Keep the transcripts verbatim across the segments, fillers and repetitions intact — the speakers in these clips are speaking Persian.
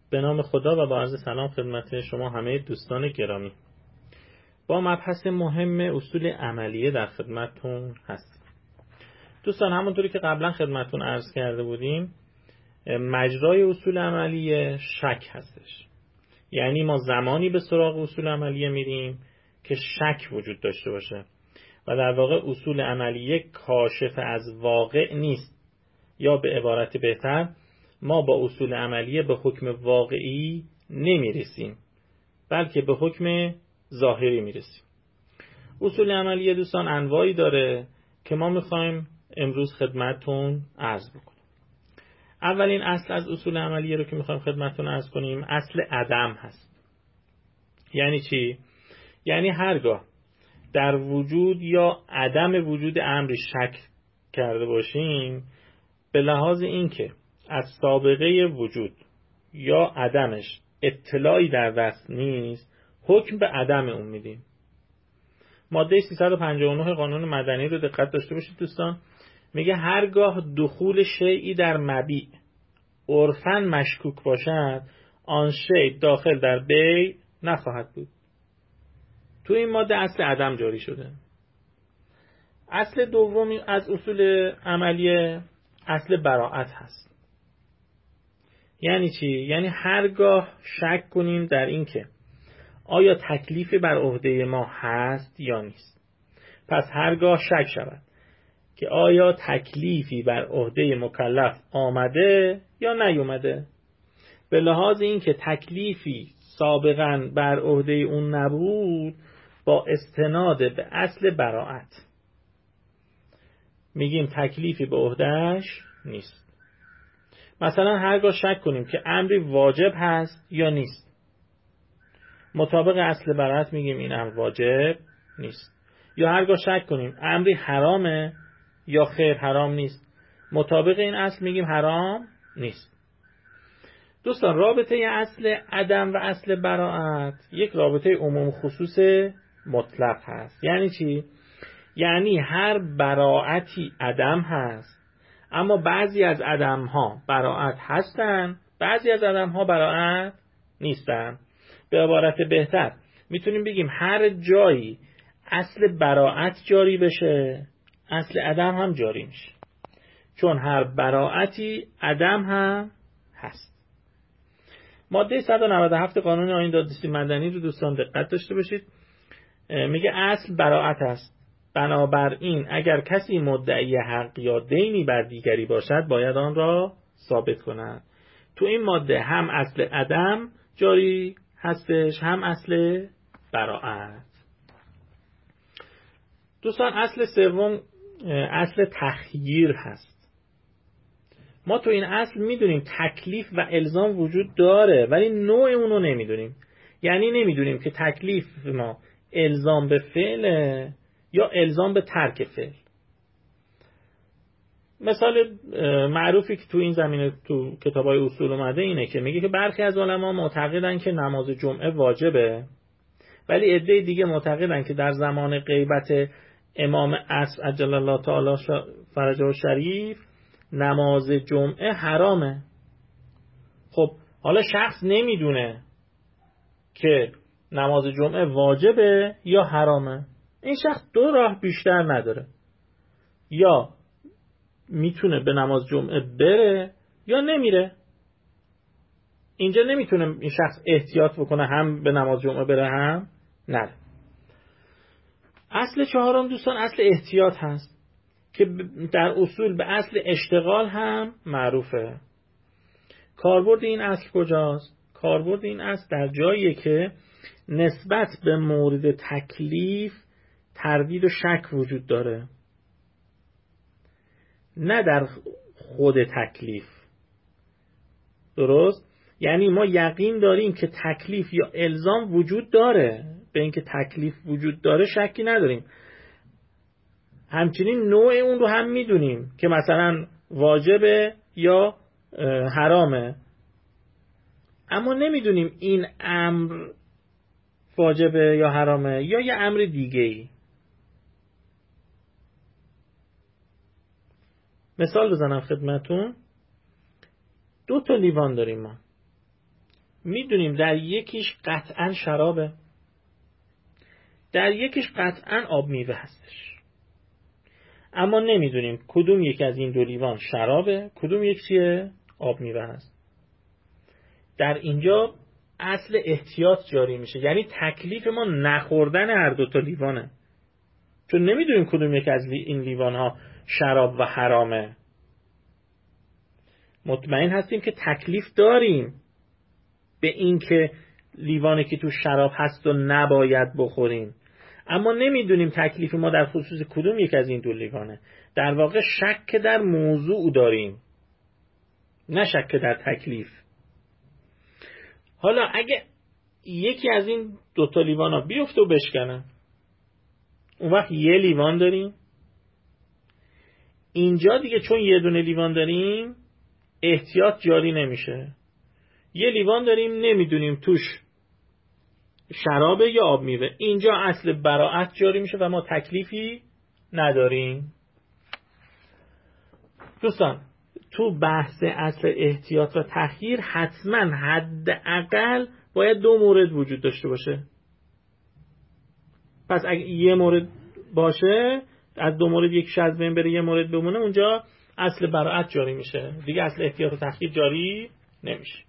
به نام خدا و با عرض سلام خدمت شما همه دوستان گرامی. با مبحث مهم اصول عملیه در خدمتتون هستیم. دوستان، همونطوری که قبلا خدمتتون عرض کرده بودیم، مجرای اصول عملیه شک هستش. یعنی ما زمانی به سراغ اصول عملیه میریم که شک وجود داشته باشه و در واقع اصول عملیه کاشف از واقع نیست، یا به عبارت بهتر ما با اصول عملیه به حکم واقعی نمیرسیم بلکه به حکم ظاهری میرسیم. اصول عملیه دوستان انواعی داره که ما میخوایم امروز خدمتتون عرض بکنیم. اولین اصل از اصول عملیه رو که میخوایم خدمتتون عرض کنیم اصل عدم هست. یعنی چی؟ یعنی هرگاه در وجود یا عدم وجود امری شک کرده باشیم، به لحاظ اینکه از سابقه وجود یا عدمش اطلاعی در دست نیست، حکم به عدم اون میدیم. ماده سیصد و پنجاه و نه قانون مدنی رو دقت داشته باشید دوستان. میگه هرگاه دخول شیئی در مبیع عرفاً مشکوک باشد، آن شیء داخل در بیع نخواهد بود. تو این ماده اصل عدم جاری شده. اصل دومی از اصول عملیه اصل براءت هست. یعنی چی؟ یعنی هرگاه شک کنیم در این که آیا تکلیفی بر عهده ما هست یا نیست. پس هرگاه شک شود که آیا تکلیفی بر عهده مکلف آمده یا نیومده، به لحاظ این که تکلیفی سابقاً بر عهده اون نبود، با استناد به اصل براءت میگیم تکلیفی به عهدهش نیست. مثلا هرگاه شک کنیم که امری واجب هست یا نیست، مطابق اصل براءت میگیم این امر واجب نیست. یا هرگاه شک کنیم امری حرامه یا خیر حرام نیست، مطابق این اصل میگیم حرام نیست. دوستان، رابطه اصل عدم و اصل براءت یک رابطه عموم خصوص مطلق هست. یعنی چی؟ یعنی هر براءتی عدم هست، اما بعضی از عدم ها براءت هستن، بعضی از عدم ها براءت نیستن. به عبارت بهتر میتونیم بگیم هر جایی اصل براءت جاری بشه، اصل عدم هم جاری میشه، چون هر براءتی عدم هم هست. ماده صد و نود و هفت قانون آیین دادرسی مدنی رو دوستان دقت داشته باشید. میگه اصل براءت است، بنابراین اگر کسی مدعی حق یا دینی بر دیگری باشد باید آن را ثابت کند. تو این ماده هم اصل عدم جاری هستش، هم اصل براءت. دوستان، اصل سوم اصل تخییر هست. ما تو این اصل میدونیم تکلیف و الزام وجود داره، ولی نوع اونو نمیدونیم. یعنی نمیدونیم که تکلیف ما الزام به فعله یا الزام به ترک فعل. مثال معروفی که تو این زمینه تو کتابای اصول اومده اینه که میگه که برخی از علما معتقدن که نماز جمعه واجبه، ولی عده دیگه معتقدن که در زمان غیبت امام عصر عجل الله تعالی فرجه الشریف نماز جمعه حرامه. خب حالا شخص نمیدونه که نماز جمعه واجبه یا حرامه. این شخص دو راه بیشتر نداره، یا میتونه به نماز جمعه بره یا نمیره. اینجا نمیتونه این شخص احتیاط بکنه هم به نماز جمعه بره هم نره. اصل چهارم دوستان اصل احتیاط هست که در اصول به اصل اشتغال هم معروفه. کاربرد این اصل کجاست؟ کاربرد این اصل در جاییه که نسبت به مورد تکلیف تردید و شک وجود داره، نه در خود تکلیف. درست؟ یعنی ما یقین داریم که تکلیف یا الزام وجود داره، به اینکه تکلیف وجود داره شکی نداریم. همچنین نوع اون رو هم میدونیم که مثلا واجبه یا حرامه، اما نمیدونیم این امر واجبه یا حرامه یا یه امر دیگه ای. مثال بزنم خدمتون. دو تا لیوان داریم ما. میدونیم در یکیش قطعا شرابه، در یکیش قطعا آب میوه هستش، اما نمیدونیم کدوم یک از این دو لیوان شرابه، کدوم یک چیه آب میوه هست. در اینجا اصل احتیاط جاری میشه، یعنی تکلیف ما نخوردن هر دو تا لیوانه، چون نمیدونیم کدوم یک از این لیوان ها شراب و حرامه. مطمئن هستیم که تکلیف داریم به این که لیوانی که تو شراب هست و نباید بخوریم، اما نمیدونیم تکلیف ما در خصوص کدوم یک از این دو لیوانه. در واقع شک در موضوع داریم، نه شک در تکلیف. حالا اگه یکی از این دو تا لیوان ها بیفته و بشکنه، اون وقت یه لیوان داریم. اینجا دیگه چون یه دونه لیوان داریم احتیاط جاری نمیشه. یه لیوان داریم نمیدونیم توش شرابه یا آب میوه، اینجا اصل براءت جاری میشه و ما تکلیفی نداریم. دوستان تو بحث اصل احتیاط و تخییر حتما حداقل باید دو مورد وجود داشته باشه. پس اگه یه مورد باشه، از دو مورد یکیش از بین بره یه مورد بمونه، اونجا اصل براءت جاری میشه، دیگه اصل احتیاط و تخییر جاری نمیشه.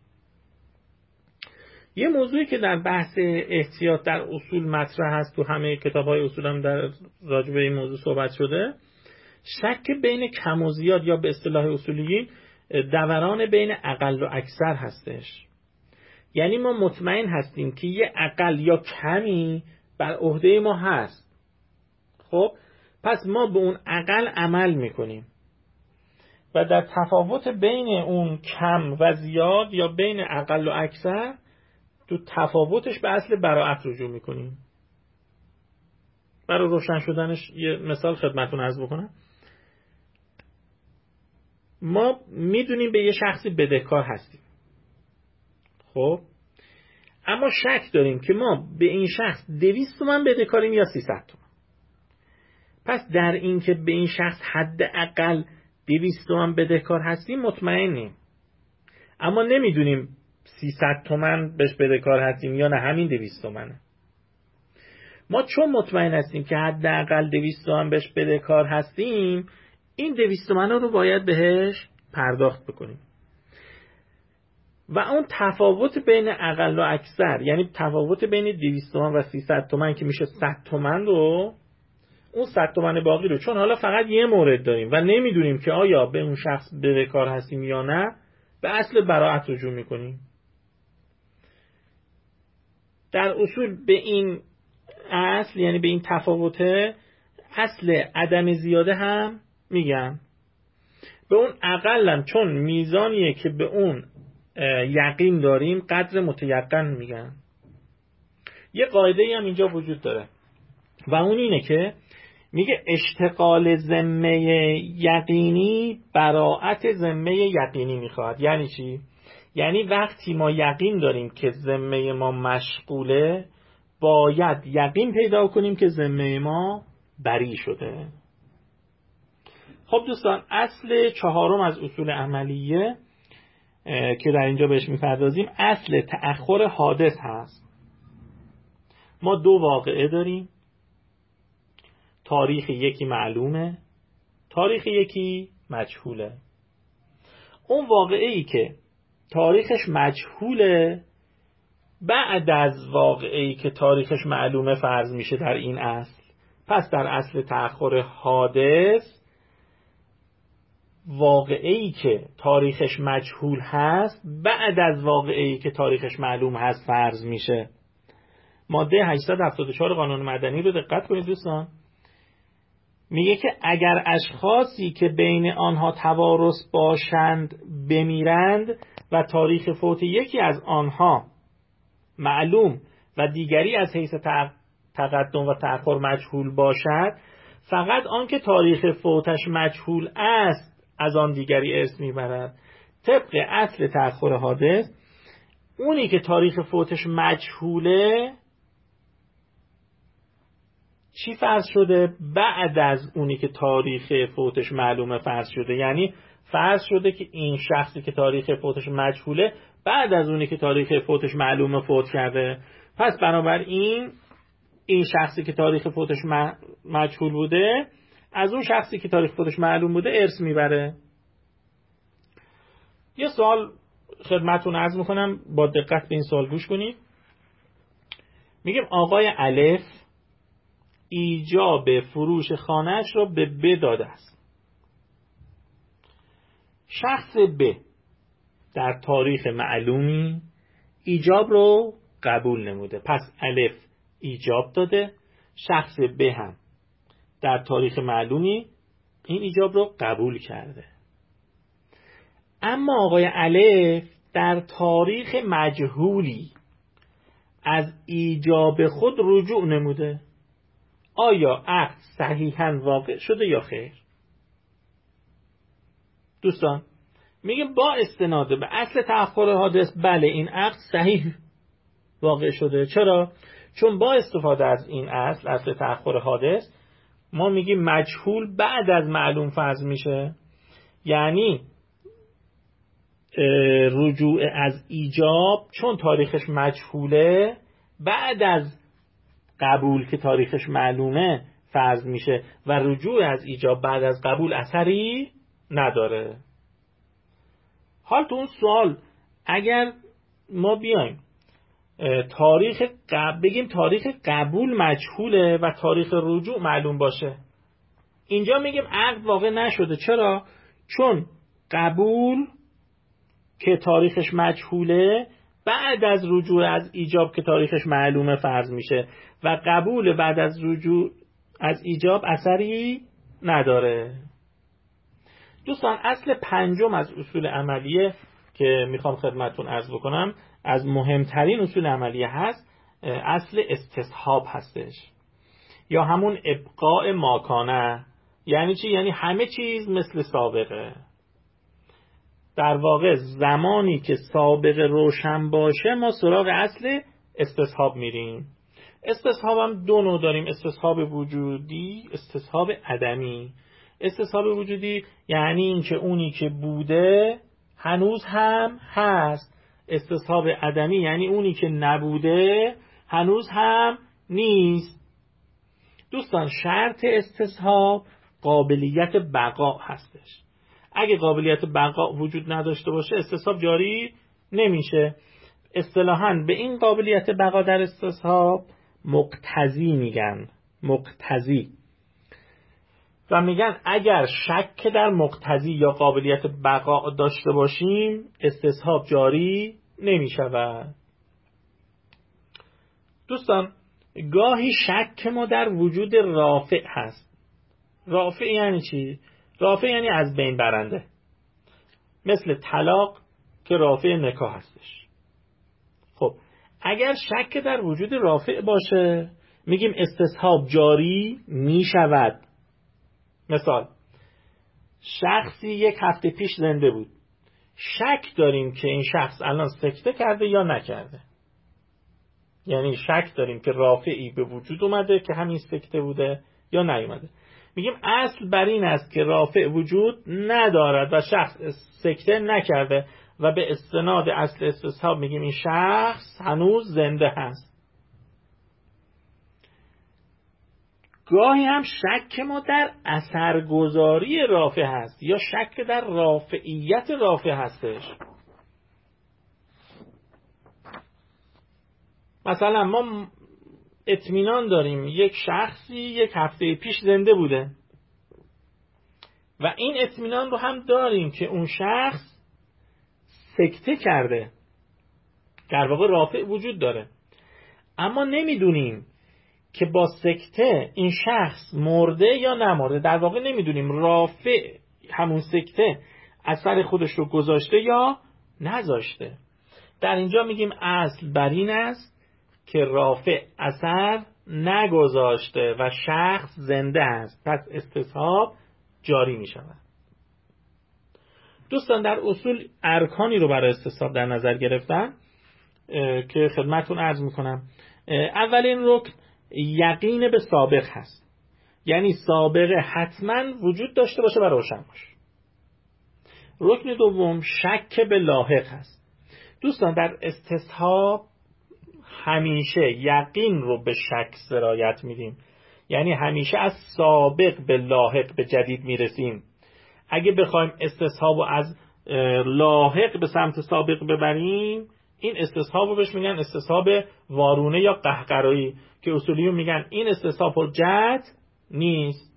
یه موضوعی که در بحث احتیاط در اصول مطرح هست، تو همه کتاب‌های اصول هم در راجع به این موضوع صحبت شده، شک بین کم و زیاد یا به اصطلاح اصولیین دوران بین اقل و اکثر هستش. یعنی ما مطمئن هستیم که یه اقل یا کمی بر عهده ما هست، خب پس ما به اون اقل عمل میکنیم و در تفاوت بین اون کم و زیاد یا بین اقل و اکثر تو تفاوتش به اصل براءت رجوع میکنیم. برای روشن شدنش یه مثال خدمتتون عرض بکنم. ما میدونیم به یه شخصی بدهکار هستیم، خب اما شک داریم که ما به این شخص دویست تومن بدهکاریم یا سیصد تومن. پس در این که به این شخص حداقل دویست تومن بدهکار هستیم مطمئنیم، اما نمیدونیم سیصد تومن بهش بدهکار هستیم یا نه همین دویست تومنه. ما چون مطمئن هستیم که حداقل دویست تومن بهش بدهکار هستیم، این دویست تومن رو باید بهش پرداخت بکنیم و اون تفاوت بین اقل و اکثر، یعنی تفاوت بین دویست تومن و سیصد تومن که میشه صد تومن، رو اون صد تومن باقی رو چون حالا فقط یه مورد داریم و نمیدونیم که آیا به اون شخص بدهکار هستیم یا نه، به اصل براءت رجوع میکنیم. در اصول به این اصل، یعنی به این تفاوت، اصل عدم زیاده هم میگن. به اون اقلم چون میزانیه که به اون یقین داریم قدر متیقن میگن. یه قاعده هم اینجا وجود داره و اون اینه که میگه اشتغال ذمه یقینی براءت ذمه یقینی میخواد. یعنی چی؟ یعنی وقتی ما یقین داریم که ذمه ما مشغوله، باید یقین پیدا کنیم که ذمه ما بری شده. خب دوستان، اصل چهارم از اصول عملیه که در اینجا بهش میپردازیم اصل تأخر حادث هست. ما دو واقعه داریم، تاریخ یکی معلومه، تاریخ یکی مجهوله. اون واقعه ای که تاریخش مجهوله بعد از واقعه ای که تاریخش معلومه فرض میشه در این اصل. پس در اصل تأخر حادث واقعه ای که تاریخش مجهول هست بعد از واقعه ای که تاریخش معلوم هست فرض میشه. ماده هشتصد و هفتاد و چهار قانون مدنی رو دقت کنید دوستان. میگه که اگر اشخاصی که بین آنها توارث باشند بمیرند و تاریخ فوت یکی از آنها معلوم و دیگری از حیث تقدم و تأخر مجهول باشد، فقط آن که تاریخ فوتش مجهول است از آن دیگری ارث میبرد. طبق اصل تأخر حادث، اونی که تاریخ فوتش مجهوله چی فرض شده؟ بعد از اونی که تاریخ فوتش معلومه فرض شده. یعنی فرض شده که این شخصی که تاریخ فوتش مجهوله بعد از اونی که تاریخ فوتش معلومه فوت کرده. پس بنابراین این شخصی که تاریخ فوتش مجهول بوده از اون شخصی که تاریخ فوتش معلوم بوده ارث میبره. یه سوال خدمتتون عرض میکنم، با دقت به این سوال گوش کنید. میگیم آقای الف ایجاب فروش خانه‌اش را به ب داده است. شخص ب در تاریخ معلومی ایجاب رو قبول نموده. پس الف ایجاب داده، شخص ب هم در تاریخ معلومی این ایجاب رو قبول کرده. اما آقای الف در تاریخ مجهولی از ایجاب خود رجوع نموده. آیا عقد صحیحاً واقع شده یا خیر؟ دوستان میگیم با استناد به اصل تأخر حادث بله این عقد صحیح واقع شده. چرا؟ چون با استفاده از این اصل اصل تأخر حادث ما میگیم مجهول بعد از معلوم فرض میشه. یعنی رجوع از ایجاب چون تاریخش مجهوله بعد از قبول که تاریخش معلومه فرض میشه و رجوع از ایجاب بعد از قبول اثری نداره. حال تو اون سوال اگر ما بیایم تاریخ قبل بگیم تاریخ قبول مجهوله و تاریخ رجوع معلوم باشه، اینجا میگیم عقد واقع نشده. چرا؟ چون قبول که تاریخش مجهوله بعد از رجوع از ایجاب که تاریخش معلومه فرض میشه و قبول بعد از رجوع از ایجاب اثری نداره. دوستان اصل پنجم از اصول عملیه که میخوام خدمتتون عرض بکنم از مهمترین اصول عملیه هست، اصل استصحاب هستش یا همون ابقاء ماکانه. یعنی چی؟ یعنی همه چیز مثل سابقه. در واقع زمانی که سابقه روشن باشه ما سراغ اصل استصحاب میریم. استصحاب هم دو نوع داریم، استصحاب وجودی، استصحاب عدمی. استصحاب وجودی یعنی این که اونی که بوده هنوز هم هست. استصحاب عدمی یعنی اونی که نبوده هنوز هم نیست. دوستان شرط استصحاب قابلیت بقا هستش. اگه قابلیت بقا وجود نداشته باشه استصحاب جاری نمیشه. اصطلاحاً به این قابلیت بقا در استصحاب مقتضی میگن، مقتضی. و میگن اگر شک در مقتضی یا قابلیت بقا داشته باشیم استصحاب جاری نمیشود. دوستان گاهی شک ما در وجود رافع هست. رافع یعنی چی؟ رافع یعنی از بین برنده، مثل طلاق که رافع نکاح هستش. خب اگر شک در وجود رافع باشه میگیم استصحاب جاری میشود. مثال شخصی یک هفته پیش زنده بود، شک داریم که این شخص الان سکته کرده یا نکرده. یعنی شک داریم که رافعی به وجود اومده که همین سکته بوده یا نیومده. میگیم اصل بر این است که رافع وجود ندارد و شخص سکته نکرده و به استناد اصل استصحاب میگیم این شخص هنوز زنده هست. گاهی هم شک ما در اثرگذاری رافع هست یا شک در رافعیت رافع هستش. مثلا ما اطمینان داریم یک شخصی یک هفته پیش زنده بوده و این اطمینان رو هم داریم که اون شخص سکته کرده، در واقع رافع وجود داره، اما نمیدونیم که با سکته این شخص مرده یا نمرده. در واقع نمیدونیم رافع همون سکته اثر خودش رو گذاشته یا نذاشته. در اینجا میگیم اصل بر این است که رافع اثر نگذاشته و شخص زنده است، پس استصحاب جاری می شود. دوستان در اصول ارکانی رو برای استصحاب در نظر گرفتن که خدمتتون عرض میکنم. اولین رکن یقین به سابق هست، یعنی سابقه حتما وجود داشته باشه و روشن باشه. رکن دوم شک به لاحق هست، دوستان در استصحاب همیشه یقین رو به شک سرایت میدیم، یعنی همیشه از سابق به لاحق به جدید میرسیم. اگه بخوایم استصحاب رو از لاحق به سمت سابق ببریم، این استصحاب رو بهش میگن استصحاب وارونه یا قهقرایی، که اصولیون میگن این استصحاب حجت نیست.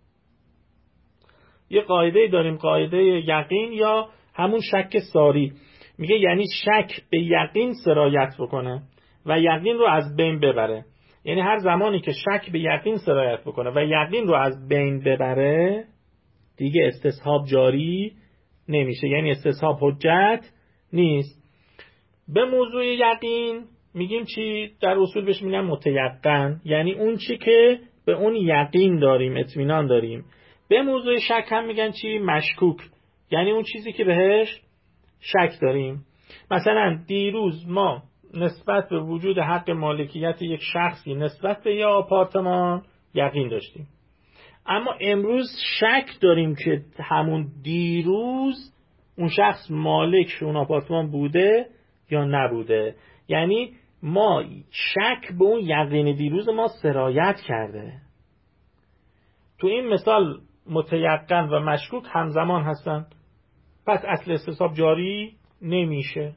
یه قاعده داریم، قاعده یقین یا همون شک ساری، میگه یعنی شک به یقین سرایت بکنه و یقین رو از بین ببره. یعنی هر زمانی که شک به یقین سرایت بکنه و یقین رو از بین ببره، دیگه استصحاب جاری نمیشه، یعنی استصحاب حجت نیست. به موضوع یقین میگیم چی؟ در اصول بهش میگن متیقن، یعنی اون چی که به اون یقین داریم، اطمینان داریم. به موضوع شک هم میگن چی؟ مشکوک، یعنی اون چیزی که بهش شک داریم. مثلا دیروز ما نسبت به وجود حق مالکیت یک شخصی نسبت به یه آپارتمان یقین داشتیم، اما امروز شک داریم که همون دیروز اون شخص مالک اون آپارتمان بوده یا نبوده. یعنی ما شک به اون یقین دیروز ما سرایت کرده. تو این مثال متیقن و مشکوک همزمان هستن، پس اصل استصحاب جاری نمیشه.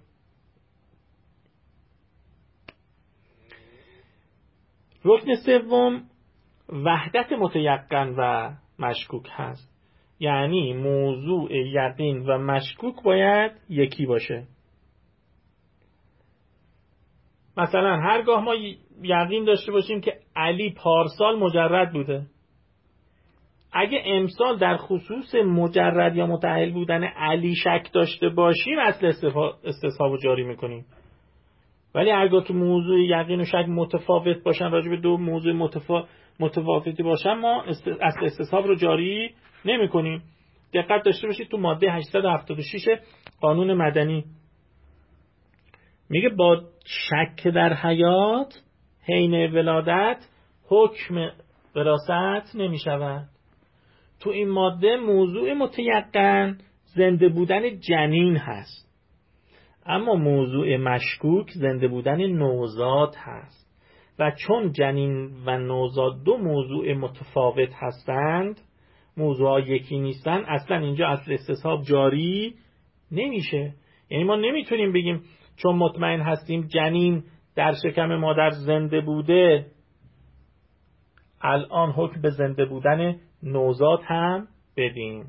رکن سوم وحدت متیقن و مشکوک هست، یعنی موضوع یقین و مشکوک باید یکی باشه. مثلا هرگاه ما یقین داشته باشیم که علی پارسال مجرد بوده، اگه امسال در خصوص مجرد یا متأهل بودن علی شک داشته باشیم، اصل استصحاب رو جاری میکنیم. ولی هرگاه که موضوع یقین و شک متفاوت باشن، راجع به دو موضوع متفا... متفاوتی باشن، ما است... اصل استصحاب رو جاری نمی کنیم. دقت داشته باشید تو ماده هشتصد و هفتاد و شش قانون مدنی میگه با شک در حیات حین ولادت حکم وراثت نمی شود. تو این ماده موضوع متیقن زنده بودن جنین هست، اما موضوع مشکوک زنده بودن نوزاد هست. و چون جنین و نوزاد دو موضوع متفاوت هستند، موضوعها یکی نیستن، اصلا اینجا اصل استصحاب جاری نمیشه. یعنی ما نمیتونیم بگیم چون مطمئن هستیم جنین در شکم مادر زنده بوده، الان حکم به زنده بودن نوزاد هم بدیم.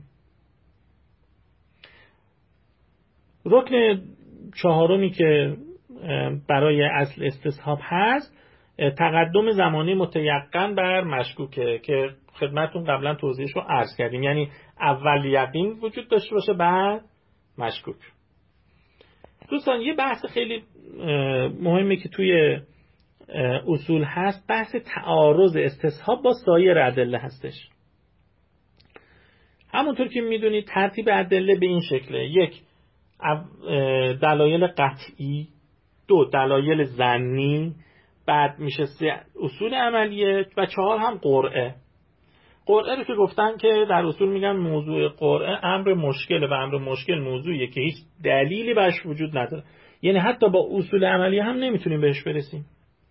رکن چهارمی که برای اصل استصحاب هست تقدم زمانی متیقن بر مشکوکه، که خدمتتون قبلا توضیحش رو عرض کردیم. یعنی اول یقین وجود داشته باشه بعد مشکوک. دوستان یه بحث خیلی مهمی که توی اصول هست، بحث تعارض استصحاب با سایر ادله هستش. همونطور که میدونید ترتیب ادله به این شکله: یک، دلایل قطعی، دو، دلایل ظنی، بعد میشه سه، اصول عملیه، و چهار هم قرعه. قرعه رو که گفتن که در اصول میگن موضوع قرعه امر مشکله و امر مشکل موضوعیه که هیچ دلیلی بهش وجود نداره، یعنی حتی با اصول عملیه هم نمیتونیم بهش برسیم.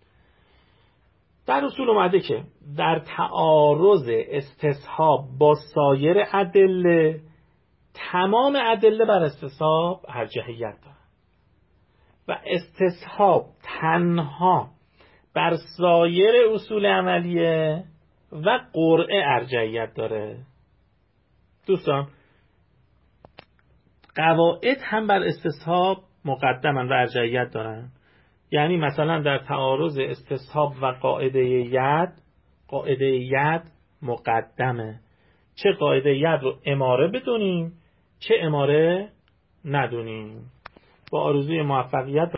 در اصول اومده که در تعارض استصحاب با سایر ادله، تمام ادله بر استصحاب ارجحیت داره و استصحاب تنها بر سایر اصول عملیه و قرعه ارجحیت داره. دوستان قواعد هم بر استصحاب مقدمن و ارجحیت دارن. یعنی مثلا در تعارض استصحاب و قاعده ید، قاعده ید مقدمه. چه قاعده ید رو اماره بدونیم چه اماره ندونیم. با آرزوی موفقیت